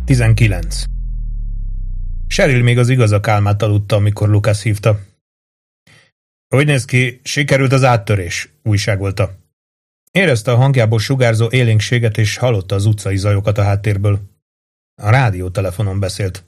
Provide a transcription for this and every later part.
19. Cheryl még az igazak álmát aludta, amikor Lucas hívta. Úgy néz ki, sikerült az áttörés, újságolta. Érezte a hangjából sugárzó élénkséget, és hallotta az utcai zajokat a háttérből. A rádiótelefonon beszélt.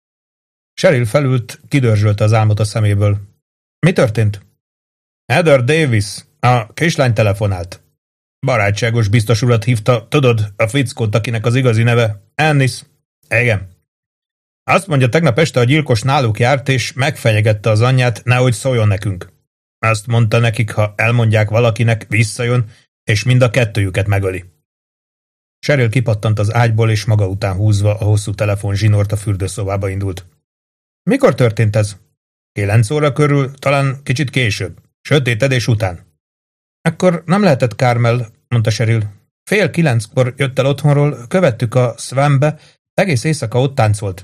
Cheryl felült, kidörzsölte az álmot a szeméből. Mi történt? Heather Davis, a kislány telefonált. Barátságos biztos urat hívta, tudod, a fickót, akinek az igazi neve Ennis. Igen. Azt mondja, tegnap este a gyilkos náluk járt, és megfenyegette az anyját, nehogy szóljon nekünk. Azt mondta nekik, ha elmondják valakinek, visszajön, és mind a kettőjüket megöli. Cheryl kipattant az ágyból, és maga után húzva a hosszú telefonzsinort a fürdőszobába indult. Mikor történt ez? 9 óra körül, talán kicsit később. Sötétedés után. Akkor nem lehetett Carmel, mondta Cheryl. 8:30 jött el otthonról, követtük a Swanbe, egész éjszaka ott táncolt.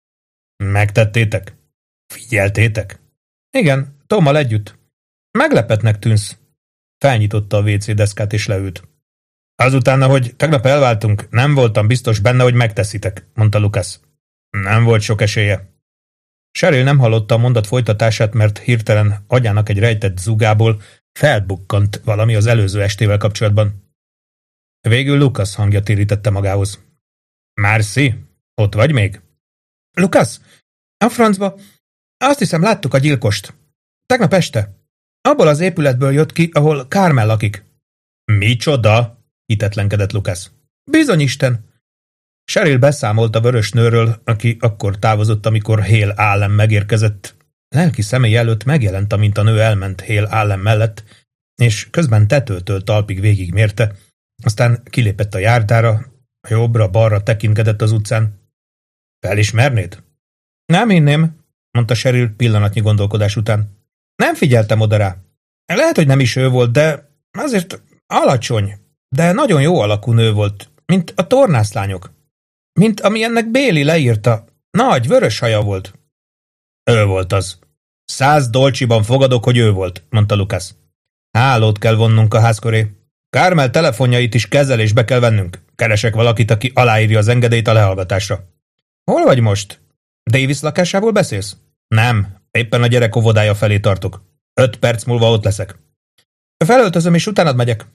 Megtettétek? Figyeltétek? Igen, Tommal együtt. Meglepetnek tűnsz. Felnyitotta a WC deszkát és leült. Azután, ahogy tegnap elváltunk, nem voltam biztos benne, hogy megteszitek, mondta Lucas. Nem volt sok esélye. Cheryl nem hallotta a mondat folytatását, mert hirtelen agyának egy rejtett zugából felbukkant valami az előző estével kapcsolatban. Végül Lucas hangja térítette magához. Marcy, ott vagy még? Lucas, a francba. Azt hiszem, láttuk a gyilkost. Tegnap este. Abból az épületből jött ki, ahol Carmel lakik. Micsoda? Hitetlenkedett Lucas. Bizonyisten. Cheryl beszámolt a vörös nőről, aki akkor távozott, amikor Hale Allen megérkezett. Lelki személy előtt megjelent, amint a nő elment Hale Allen mellett, és közben tetőtől talpig végigmérte, aztán kilépett a járdára, jobbra-balra tekintkedett az utcán. Felismernéd? Nem hinném, mondta Cheryl pillanatnyi gondolkodás után. Nem figyeltem oda rá. Lehet, hogy nem is ő volt, de azért alacsony, de nagyon jó alakú nő volt, mint a tornászlányok. Mint ami ennek Bailey leírta. Nagy, vörös haja volt. Ő volt az. 100 dolcsiban fogadok, hogy ő volt, mondta Lucas. Hálót kell vonnunk a ház köré. Carmel telefonjait is kezelésbe kell vennünk. Keresek valakit, aki aláírja az engedélyt a lehallgatásra. Hol vagy most? Davis lakásából beszélsz? Nem, éppen a gyerek óvodája felé tartok. 5 perc múlva ott leszek. Felöltözöm, és utánad megyek.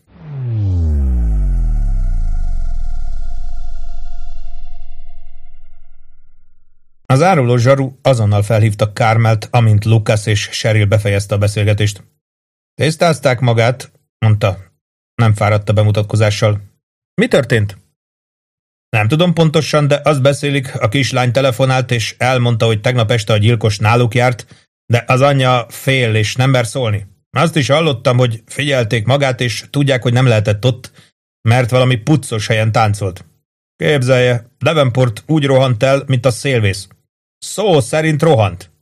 Az áruló zsaru azonnal felhívta Carmelt, amint Lucas és Cheryl befejezte a beszélgetést. Tisztázták magát, mondta. Nem fáradt a bemutatkozással. Mi történt? Nem tudom pontosan, de azt beszélik, a kislány telefonált, és elmondta, hogy tegnap este a gyilkos náluk járt, de az anyja fél, és nem mer szólni. Azt is hallottam, hogy figyelték magát, és tudják, hogy nem lehetett ott, mert valami puccos helyen táncolt. Képzelje, Davenport úgy rohant el, mint a szélvész. Szó szerint rohant.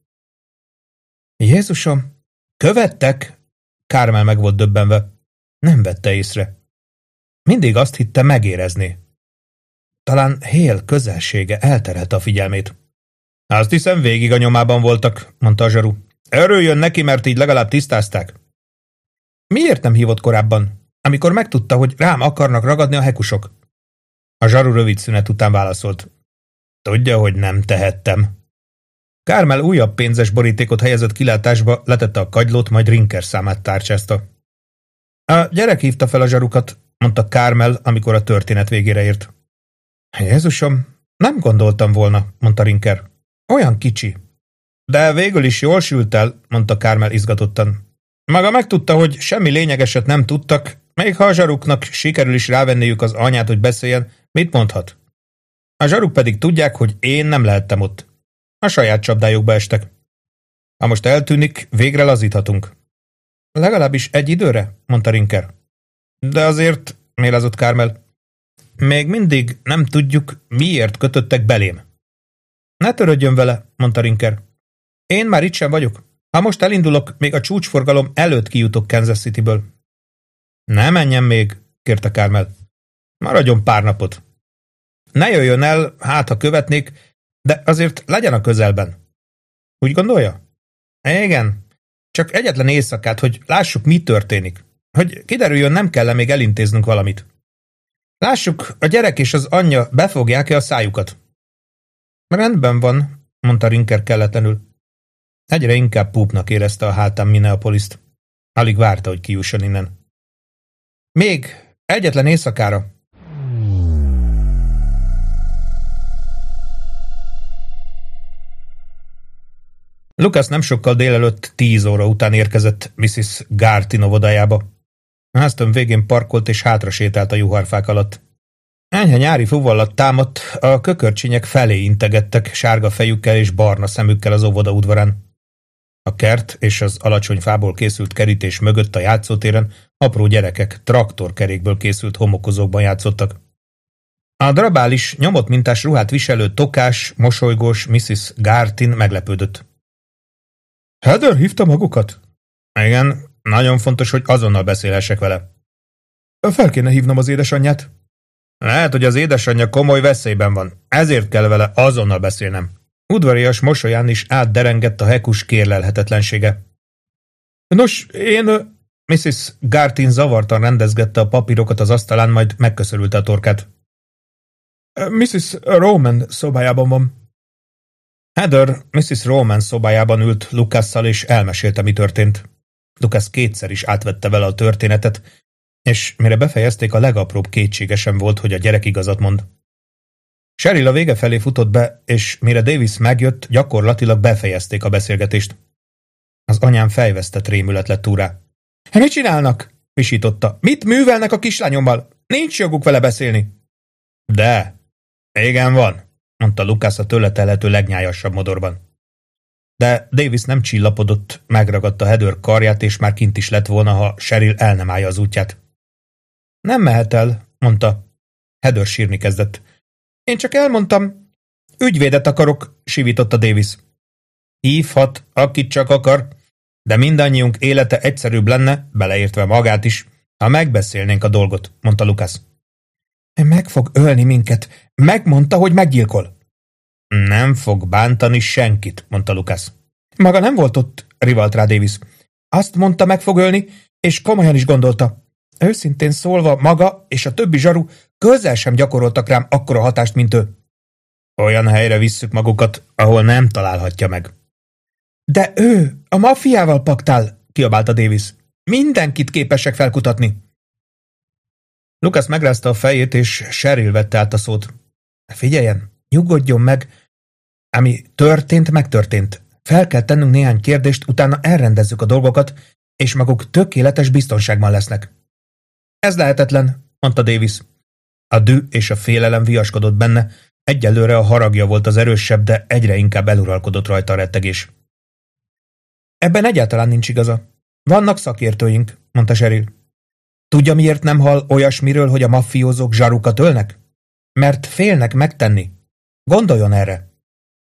Jézusom, követtek? Carmel meg volt döbbenve. Nem vette észre. Mindig azt hitte, megérezné. Talán Hale közelsége elterelte a figyelmét. Azt hiszem, végig a nyomában voltak, mondta a zsaru. Örüljön neki, mert így legalább tisztázták. Miért nem hívott korábban, amikor megtudta, hogy rám akarnak ragadni a hekusok? A zsaru rövid szünet után válaszolt. Tudja, hogy nem tehettem. Carmel újabb pénzes borítékot helyezett kilátásba, letette a kagylót, majd Rinker számát tárcsázta. A gyerek hívta fel a zsarukat, mondta Carmel, amikor a történet végére ért. Jézusom, nem gondoltam volna, mondta Rinker. Olyan kicsi. De végül is jól sült el, mondta Carmel izgatottan. Maga megtudta, hogy semmi lényegeset nem tudtak, még ha a zsaruknak sikerül is rávenniük az anyát, hogy beszéljen, mit mondhat? A zsaruk pedig tudják, hogy én nem lehettem ott. A saját csapdájukba estek. Ha most eltűnik, végre lazíthatunk. Legalábbis egy időre, mondta Rinker. De azért, mélázott Carmel, még mindig nem tudjuk, miért kötöttek belém. Ne törődjön vele, mondta Rinker. Én már itt sem vagyok. Ha most elindulok, még a csúcsforgalom előtt kijutok Kansas Cityből. Ne menjen még, kérte Carmel. Maradjon pár napot. Ne jöjjön el, hát ha követnék, de azért legyen a közelben. Úgy gondolja? Igen, csak egyetlen éjszakát, hogy lássuk, mi történik. Hogy kiderüljön, nem kell még elintéznünk valamit. Lássuk, a gyerek és az anyja befogják-e a szájukat. Rendben van, mondta Rinker kelletlenül. Egyre inkább púpnak érezte a hátán Minneapolis-t. Alig várta, hogy kijusson innen. Még egyetlen éjszakára. Lucas nem sokkal délelőtt 10 óra után érkezett Mrs. Gartin óvodájába. A háztömb végén parkolt és hátra sétált a juharfák alatt. Enyhe nyári fuvallat támadt, a kökörcsinyek felé integettek sárga fejükkel és barna szemükkel az óvoda udvarán. A kert és az alacsony fából készült kerítés mögött a játszótéren apró gyerekek traktorkerékből készült homokozókban játszottak. A drabális, nyomott mintás ruhát viselő tokás, mosolygós Mrs. Gartin meglepődött. Heather hívta magukat? Igen, nagyon fontos, hogy azonnal beszélhessek vele. Fel kéne hívnom az édesanyját. Lehet, hogy az édesanyja komoly veszélyben van, ezért kell vele azonnal beszélnem. Udvarias mosolyán is átderengett a hekus kérlelhetetlensége. Nos, én... Mrs. Gartin zavartan rendezgette a papírokat az asztalán, majd megköszörülte a torkát. Mrs. Roman szobájában van. Heather Mrs. Roman szobájában ült Lucasszal, és elmesélte, mi történt. Lucas kétszer is átvette vele a történetet, és mire befejezték, a legapróbb kétsége sem volt, hogy a gyerek igazat mond. Cheryl a vége felé futott be, és mire Davis megjött, gyakorlatilag befejezték a beszélgetést. Az anyám fejvesztett rémület lett úrá. Mit csinálnak? Visította. Mit művelnek a kislányommal? Nincs joguk vele beszélni. De, igen van, mondta Lucas a tőle telhető legnyájasabb modorban. De Davis nem csillapodott, megragadta Heather karját, és már kint is lett volna, ha Cheryl el nem állja az útját. Nem mehet el, mondta. Heather sírni kezdett. Én csak elmondtam. Ügyvédet akarok, sivította Davis. Hívhat, akit csak akar, de mindannyiunk élete egyszerűbb lenne, beleértve magát is, ha megbeszélnénk a dolgot, mondta Lucas. Meg fog ölni minket. Megmondta, hogy meggyilkol. Nem fog bántani senkit, mondta Lucas. Maga nem volt ott, rivalt rá Davis. Azt mondta, meg fog ölni, és komolyan is gondolta. Őszintén szólva, maga és a többi zsaru közel sem gyakoroltak rám akkora hatást, mint ő. Olyan helyre visszük magukat, ahol nem találhatja meg. De ő a maffiával paktál, kiabálta Davis. Mindenkit képesek felkutatni. Lucas megrázta a fejét, és Cheryl vette át a szót. Figyeljen, nyugodjon meg. Ami történt, megtörtént. Fel kell tennünk néhány kérdést, utána elrendezzük a dolgokat, és maguk tökéletes biztonságban lesznek. Ez lehetetlen, mondta Davis. A dű és a félelem viaskodott benne, egyelőre a haragja volt az erősebb, de egyre inkább eluralkodott rajta a rettegés. Ebben egyáltalán nincs igaza. Vannak szakértőink, mondta Cheryl. Tudja, miért nem hall olyasmiről, hogy a maffiózók zsarukat ölnek? Mert félnek megtenni. Gondoljon erre.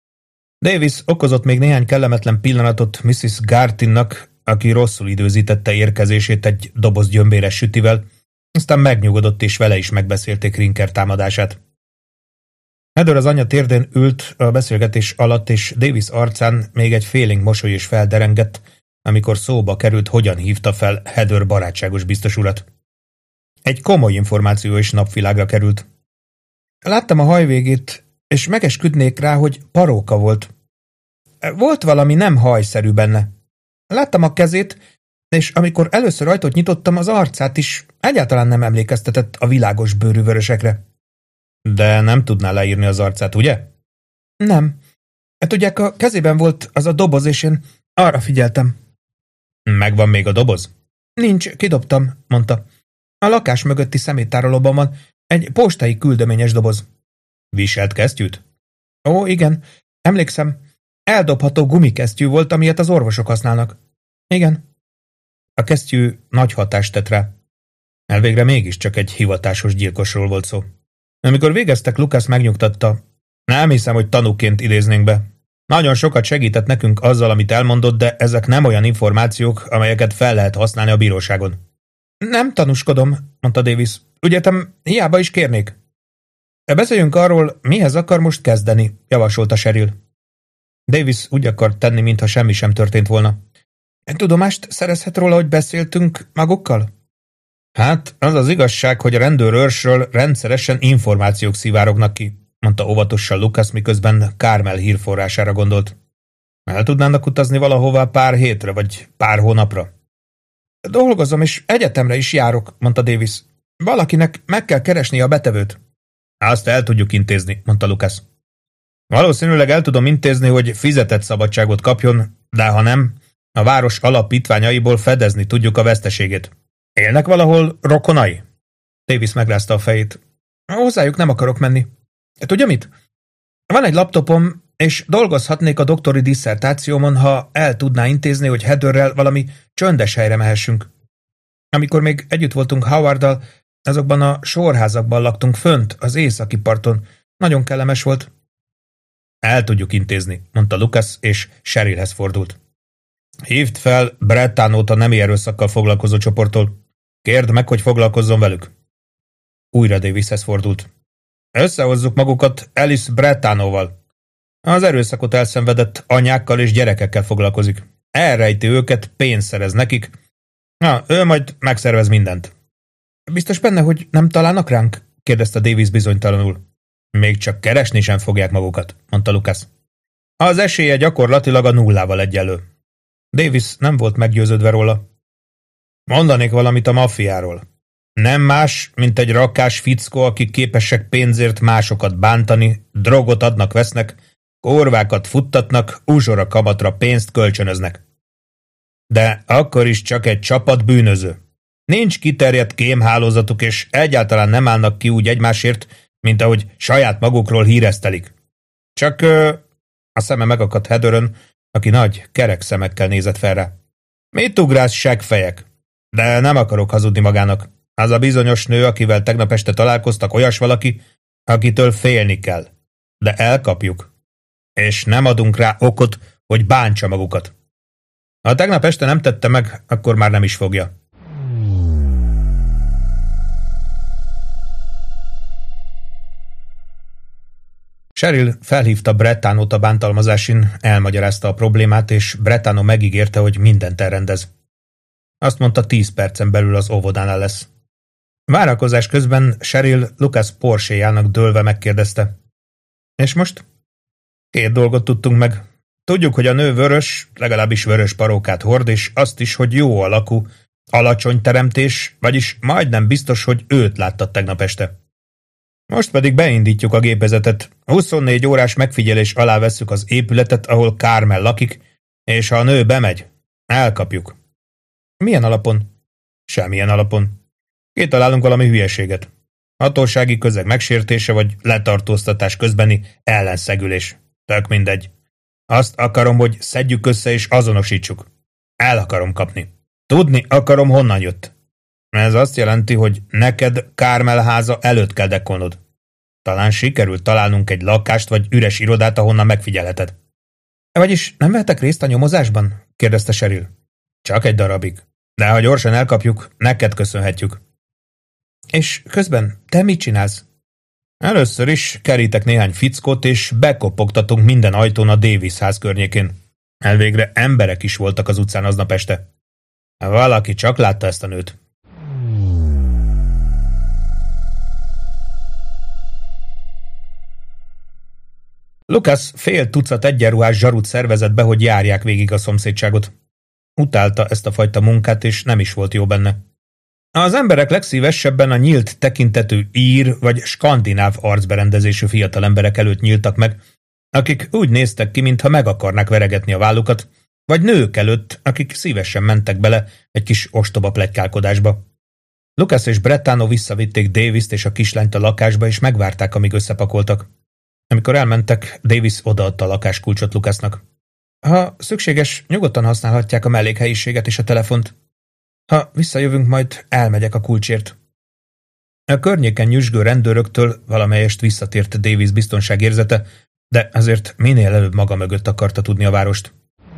Davis okozott még néhány kellemetlen pillanatot Mrs. Gartinnak, aki rosszul időzítette érkezését egy doboz gyömbéres sütivel, aztán megnyugodott, és vele is megbeszélték Rinker támadását. Heather az anyja térdén ült a beszélgetés alatt, és Davis arcán még egy félénk mosoly is felderengett, amikor szóba került, hogyan hívta fel Heather barátságos biztos urat. Egy komoly információ is napvilágra került. Láttam a hajvégét, és megesküdnék rá, hogy paróka volt. Volt valami nem hajszerű benne. Láttam a kezét, és amikor először ajtót nyitottam, az arcát is egyáltalán nem emlékeztetett a világos bőrű vörösekre. De nem tudná leírni az arcát, ugye? Nem. Tudják, a kezében volt az a doboz, és én arra figyeltem. Megvan még a doboz? Nincs, kidobtam, mondta. A lakás mögötti szeméttárolóban van egy postai küldeményes doboz. Viselt kesztyűt? Ó, igen. Emlékszem. Eldobható gumikesztyű volt, amilyet az orvosok használnak. Igen. A kesztyű nagy hatást tett rá. Elvégre mégiscsak egy hivatásos gyilkosról volt szó. Amikor végeztek, Lucas megnyugtatta. Nem hiszem, hogy tanúként idéznénk be. Nagyon sokat segített nekünk azzal, amit elmondott, de ezek nem olyan információk, amelyeket fel lehet használni a bíróságon. Nem tanúskodom, mondta Davis. Úgy értem, hiába is kérnék. Beszéljünk arról, mihez akar most kezdeni, javasolta Cheryl. Davis úgy akart tenni, mintha semmi sem történt volna. Tudomást szerezhet róla, hogy beszéltünk magukkal? Hát, az az igazság, hogy a rendőrőrsről rendszeresen információk szivárognak ki, mondta mondta óvatosan Lucas, miközben Carmel hírforrására gondolt. El tudnának utazni valahová pár hétre, vagy pár hónapra? Dolgozom, és egyetemre is járok, mondta Davis. Valakinek meg kell keresni a betevőt. Azt el tudjuk intézni, mondta Lucas. Valószínűleg el tudom intézni, hogy fizetett szabadságot kapjon, de ha nem, a város alapítványaiból fedezni tudjuk a veszteségét. Élnek valahol rokonai? Davis megrázta a fejét. Hozzájuk nem akarok menni. Tudja mit? Van egy laptopom, és dolgozhatnék a doktori disszertációmon, ha el tudná intézni, hogy Heatherrel valami csöndes helyre mehessünk. Amikor még együtt voltunk Howarddal, azokban a sorházakban laktunk fönt, az északi parton. Nagyon kellemes volt. El tudjuk intézni, mondta Lucas, és Cherylhez fordult. Hívd fel Brettanót a nemi erőszakkal foglalkozó csoporttól. Kérd meg, hogy foglalkozzon velük. Újra Davishez fordult. Összehozzuk magukat Alice Brettanóval. Az erőszakot elszenvedett anyákkal és gyerekekkel foglalkozik. Elrejti őket, pénzt szerez nekik. Ő majd megszervez mindent. Biztos benne, hogy nem találnak ránk? Kérdezte Davis bizonytalanul. Még csak keresni sem fogják magukat, mondta Lucas. Az esélye gyakorlatilag a nullával egyenlő. Davis nem volt meggyőződve róla. Mondanék valamit a maffiáról. Nem más, mint egy rakás fickó, akik képesek pénzért másokat bántani, drogot adnak-vesznek, korvákat futtatnak, uzsora kamatra pénzt kölcsönöznek. De akkor is csak egy csapat bűnöző. Nincs kiterjedt kémhálózatuk, és egyáltalán nem állnak ki úgy egymásért, mint ahogy saját magukról híresztelik. Csak a szeme megakadt Heatherön, aki nagy, kerek szemekkel nézett fel rá. Mit ugrálsz, seggfejek? De nem akarok hazudni magának. Az a bizonyos nő, akivel tegnap este találkoztak, olyas valaki, akitől félni kell. De elkapjuk. És nem adunk rá okot, hogy bántsa magukat. Ha tegnap este nem tette meg, akkor már nem is fogja. Cheryl felhívta Brettanót a bántalmazásin, elmagyarázta a problémát, és Brettano megígérte, hogy mindent elrendez. Azt mondta, 10 percen belül az óvodánál lesz. Várakozás közben Cheryl Lucas Porsche-jának dőlve megkérdezte. És most? 2 dolgot tudtunk meg. Tudjuk, hogy a nő vörös, legalábbis vörös parókát hord, és azt is, hogy jó alakú, alacsony teremtés, vagyis majdnem biztos, hogy őt láttad tegnap este. Most pedig beindítjuk a gépezetet. 24 órás megfigyelés alá vesszük az épületet, ahol Carmel lakik, és ha a nő bemegy, elkapjuk. Milyen alapon? Semmilyen alapon. Kitalálunk valami hülyeséget. Hatósági közeg megsértése, vagy letartóztatás közbeni ellenszegülés. Tök mindegy. Azt akarom, hogy szedjük össze és azonosítsuk. El akarom kapni. Tudni akarom, honnan jött. Ez azt jelenti, hogy neked Carmel háza előtt kell dekkolnod. Talán sikerült találnunk egy lakást vagy üres irodát, ahonnan megfigyelheted. Vagyis nem vehetek részt a nyomozásban? Kérdezte Cheryl. Csak egy darabig. De ha gyorsan elkapjuk, neked köszönhetjük. És közben te mit csinálsz? Először is kerítek néhány fickót, és bekopogtatunk minden ajtón a Davis ház környékén. Elvégre emberek is voltak az utcán aznap este. Valaki csak látta ezt a nőt. Lucas fél tucat egyenruhás zsarut szervezett be, hogy járják végig a szomszédságot. Utálta ezt a fajta munkát, és nem is volt jó benne. Az emberek legszívesebben a nyílt tekintetű ír vagy skandináv arcberendezésű fiatalemberek előtt nyíltak meg, akik úgy néztek ki, mintha meg akarnák veregetni a vállukat, vagy nők előtt, akik szívesen mentek bele egy kis ostoba pletykálkodásba. Lucas és Brettano visszavitték Davist és a kislányt a lakásba, és megvárták, amíg összepakoltak. Amikor elmentek, Davis odaadta a lakáskulcsot Lucasnak. Ha szükséges, nyugodtan használhatják a mellékhelyiséget és a telefont. Ha visszajövünk, majd elmegyek a kulcsért. A környéken nyüzsgő rendőröktől valamelyest visszatért Davis biztonságérzete, de azért minél előbb maga mögött akarta tudni a várost.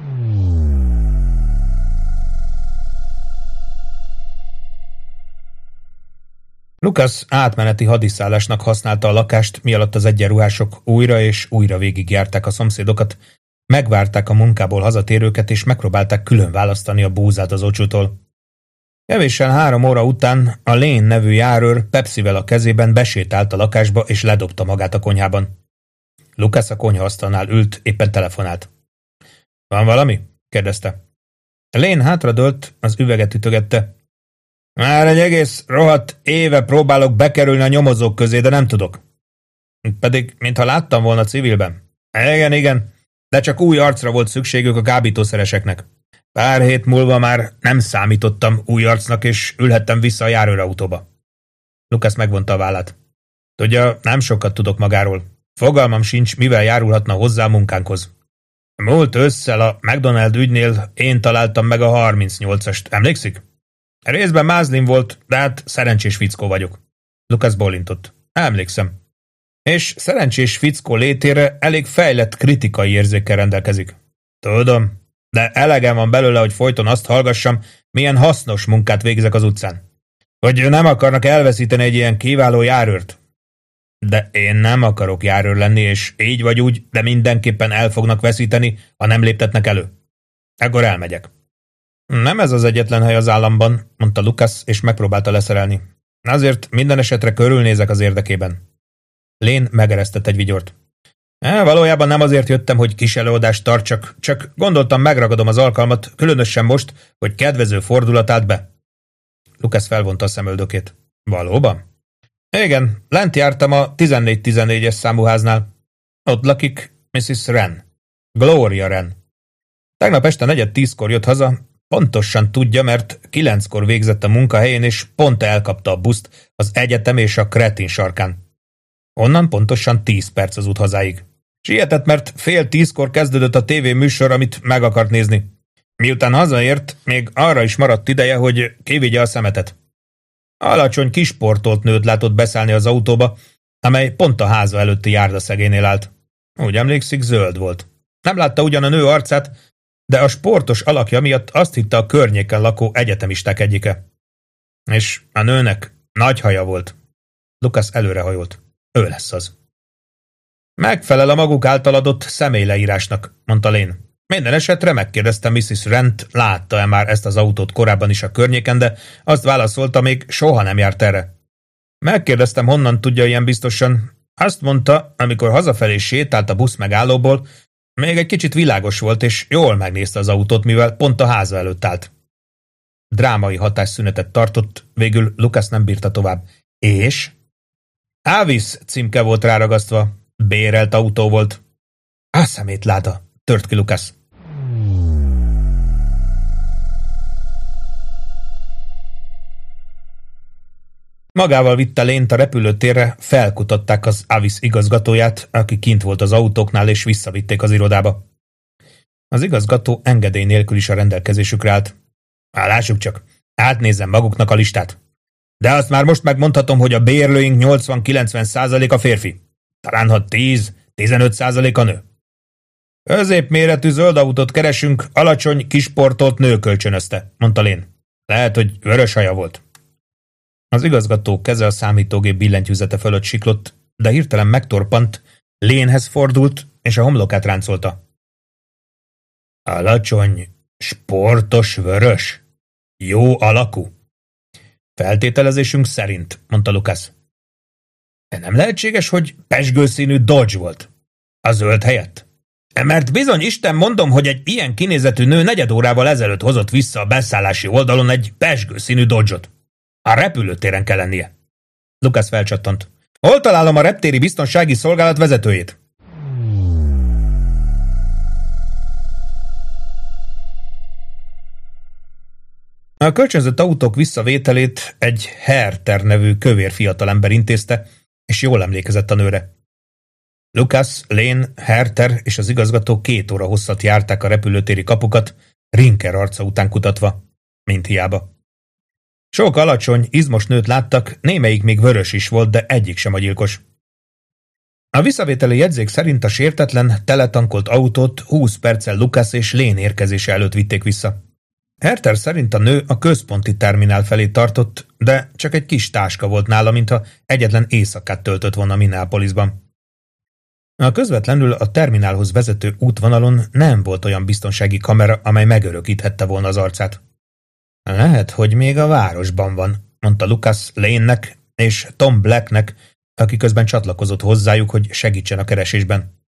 Lucas átmeneti hadiszállásnak használta a lakást, mialatt az egyenruhások újra és újra végigjárták a szomszédokat, megvárták a munkából hazatérőket, és megpróbálták külön választani a búzát az ocsútól. Kevéssel 3 óra után a Lane nevű járőr Pepsivel a kezében besétált a lakásba, és ledobta magát a konyhában. Lucas a konyhaasztalnál ült, éppen telefonált. Van valami? kérdezte. Lane hátradőlt, az üveget ütögette. Már egy egész rohadt éve próbálok bekerülni a nyomozók közé, de nem tudok. Pedig, mintha láttam volna civilben. Igen, de csak új arcra volt szükségük a kábítószereseknek. Pár hét múlva már nem számítottam új arcnak, és ülhettem vissza a járőrautóba. Lucas megvonta a vállát. Tudja, nem sokat tudok magáról. Fogalmam sincs, mivel járulhatna hozzá a munkánkhoz. Múlt ősszel a McDonald ügynél én találtam meg a 38-ast, emlékszik? Részben mázlim volt, de hát szerencsés fickó vagyok. Lucas bólintott. Emlékszem. És szerencsés fickó létére elég fejlett kritikai érzékkel rendelkezik. Tudom, de elegem van belőle, hogy folyton azt hallgassam, milyen hasznos munkát végzek az utcán. Hogy nem akarnak elveszíteni egy ilyen kiváló járőrt. De én nem akarok járőr lenni, és így vagy úgy, de mindenképpen el fognak veszíteni, ha nem léptetnek elő. Ekkor elmegyek. Nem ez az egyetlen hely az államban, mondta Lucas, és megpróbálta leszerelni. Azért minden esetre körülnézek az érdekében. Lane megeresztett egy vigyort. Valójában nem azért jöttem, hogy kis előadást tartsak, csak gondoltam, megragadom az alkalmat, különösen most, hogy kedvező fordulat állt be. Lucas felvonta a szemöldökét. Valóban? Igen, lent jártam a 1414-es számú háznál. Ott lakik Mrs. Wren. Gloria Wren. Tegnap este 9:10-kor jött haza, pontosan tudja, mert 9-kor végzett a munkahelyén, és pont elkapta a buszt az egyetem és a Kretin sarkán. Onnan pontosan 10 perc az út hazáig. Sietett, mert 9:30-kor kezdődött a tévéműsor, amit meg akart nézni. Miután hazaért, még arra is maradt ideje, hogy kivigye a szemetet. Alacsony kisportolt nőt látott beszállni az autóba, amely pont a háza előtti járdaszegénél állt. Úgy emlékszik, zöld volt. Nem látta ugyan a nő arcát, de a sportos alakja miatt azt hitte a környéken lakó egyetemisták egyike. És a nőnek nagy haja volt. Lucas előrehajolt. Ő lesz az. Megfelel a maguk által adott személyleírásnak, mondta Lane. Minden esetre megkérdezte Mrs. Wrent, látta-e már ezt az autót korábban is a környéken, de azt válaszolta, még soha nem járt erre. Megkérdeztem, honnan tudja ilyen biztosan. Azt mondta, amikor hazafelé sétált a busz megállóból, még egy kicsit világos volt, és jól megnézte az autót, mivel pont a háza előtt állt. Drámai hatásszünetet tartott, végül Lucas nem bírta tovább. És? Avis címke volt ráragasztva. Bérelt autó volt. A szemétláda, tört ki Lucas. Magával vitte Lane-t a repülőtérre, felkutatták az Avis igazgatóját, aki kint volt az autóknál, és visszavitték az irodába. Az igazgató engedély nélkül is a rendelkezésükre állt. Lássuk csak, átnézzem maguknak a listát. De azt már most megmondhatom, hogy a bérlőink 80-90% a férfi. Talán ha 10-15% a nő. Középméretű zöld autót keresünk, alacsony, kisportolt nő kölcsönözte, mondta Lane. Lehet, hogy vörös haja volt. Az igazgató keze a számítógép billentyűzete fölött siklott, de hirtelen megtorpant, Lane-hez fordult, és a homlokát ráncolta. Alacsony, sportos, vörös, jó alakú. Feltételezésünk szerint, mondta Lucas. De nem lehetséges, hogy pezsgőszínű Dodge volt. A zöld helyett? Mert bizony Isten mondom, hogy egy ilyen kinézetű nő 4 órával ezelőtt hozott vissza a beszállási oldalon egy pezsgőszínű Dodge-ot. A repülőtéren kell lennie. Lucas felcsattant. Hol találom a reptéri biztonsági szolgálat vezetőjét? A kölcsönzött autók visszavételét egy Herter nevű kövér fiatalember intézte, és jól emlékezett a nőre. Lucas, Lane, Herter és az igazgató 2 óra hosszat járták a repülőtéri kapukat, Rinker arca után kutatva. Mind hiába. Sok alacsony, izmos nőt láttak, némelyik még vörös is volt, de egyik sem a gyilkos. A visszavételi jegyzék szerint a sértetlen, teletankolt autót 20 perccel Lucas és Lane érkezése előtt vitték vissza. Herter szerint a nő a központi terminál felé tartott, de csak egy kis táska volt nála, mintha egyetlen éjszakát töltött volna Minneapolisban. A közvetlenül a terminálhoz vezető útvonalon nem volt olyan biztonsági kamera, amely megörökíthette volna az arcát. Lehet, hogy még a városban van, mondta Lucas Lane-nek és Tom Blacknek, aki közben csatlakozott hozzájuk, hogy segítsen a keresésben.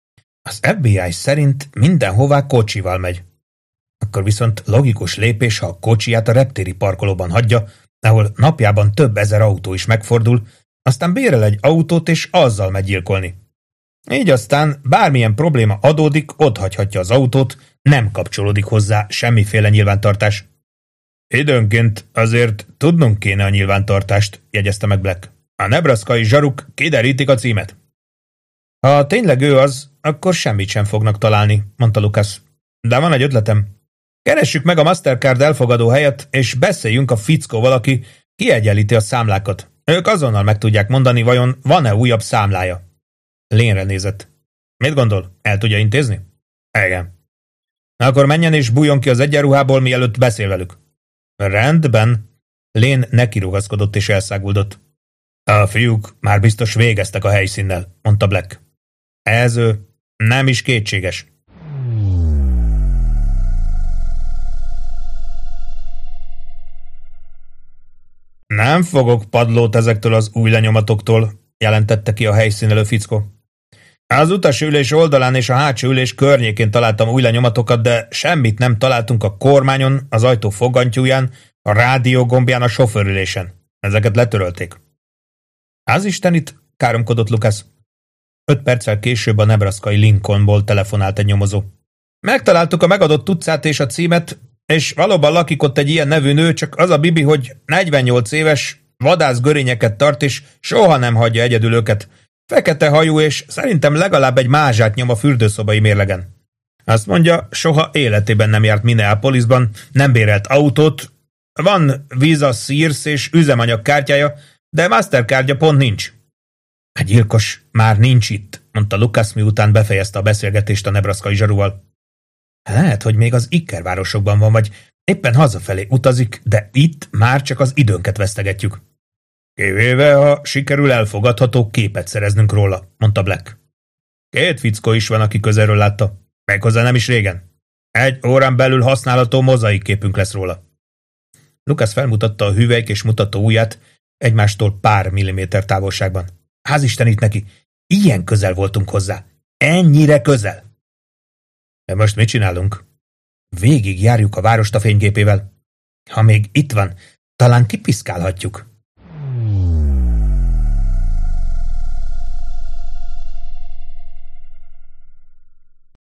Az FBI szerint mindenhová kocsival megy. Akkor viszont logikus lépés, ha a kocsiját a reptéri parkolóban hagyja, ahol napjában több ezer autó is megfordul, aztán bérel egy autót és azzal megy gyilkolni. Így aztán bármilyen probléma adódik, otthagyhatja az autót, nem kapcsolódik hozzá semmiféle nyilvántartás. Időnként azért tudnunk kéne a nyilvántartást, jegyezte meg Black. A nebraskai zsaruk kiderítik a címet. Ha tényleg ő az, akkor semmit sem fognak találni, mondta Lucas. De van egy ötletem. Keressük meg a Mastercard elfogadó helyet, és beszéljünk a fickóval, aki kiegyenlíti a számlákat. Ők azonnal meg tudják mondani, vajon van-e újabb számlája. Lane-re nézett. Mit gondol? El tudja intézni? Igen. Na akkor menjen és bújjon ki az egyenruhából, mielőtt beszél velük. Rendben. Lane nekirugaszkodott és elszáguldott. A fiúk már biztos végeztek a helyszínnel, mondta Black. Ez ő. Nem is kétséges. Nem fogok padlót ezektől az új lenyomatoktól, jelentette ki a helyszínelő fickó. Az utasülés oldalán és a hátsó ülés környékén találtam új lenyomatokat, de semmit nem találtunk a kormányon, az ajtó fogantyúján, a rádió gombján, a sofőrülésen. Ezeket letörölték. Az istenit, káromkodott Lucas. 5 perccel később a nebraskai Lincolnból telefonált egy nyomozó. Megtaláltuk a megadott utcát és a címet, és valóban lakik ott egy ilyen nevű nő, csak az a bibi, hogy 48 éves, vadászgörényeket tart, és soha nem hagyja egyedül őket. Fekete hajú, és szerintem legalább egy mázsát nyom a fürdőszobai mérlegen. Azt mondja, soha életében nem járt Minneapolisban, nem bérelt autót, van Visa, Sears és üzemanyagkártyája, de Mastercardja pont nincs. A gyilkos már nincs itt, mondta Lucas, miután befejezte a beszélgetést a nebraskai zsarúval. Lehet, hogy még az ikkervárosokban van, vagy éppen hazafelé utazik, de itt már csak az időnket vesztegetjük. Kivéve, ha sikerül elfogadható képet szereznünk róla, mondta Black. 2 fickó is van, aki közelről látta. Méghozzá nem is régen. 1 órán belül használható mozaik képünk lesz róla. Lucas felmutatta a hüvelyk és mutató ujját egymástól pár milliméter távolságban. Házistenit neki, ilyen közel voltunk hozzá. Ennyire közel. De most mit csinálunk? Végig járjuk a várost a fényképével. Ha még itt van, talán kipiszkálhatjuk.